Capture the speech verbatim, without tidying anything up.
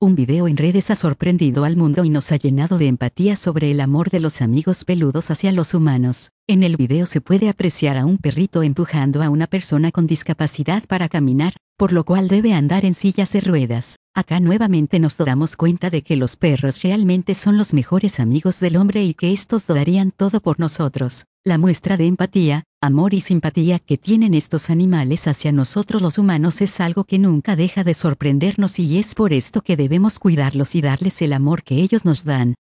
Un video en redes ha sorprendido al mundo y nos ha llenado de empatía sobre el amor de los amigos peludos hacia los humanos. En el video se puede apreciar a un perrito empujando a una persona con discapacidad para caminar, por lo cual debe andar en sillas de ruedas. Acá nuevamente nos damos cuenta de que los perros realmente son los mejores amigos del hombre y que estos lo darían todo por nosotros. La muestra de empatía, amor y simpatía que tienen estos animales hacia nosotros los humanos es algo que nunca deja de sorprendernos y es por esto que debemos cuidarlos y darles el amor que ellos nos dan.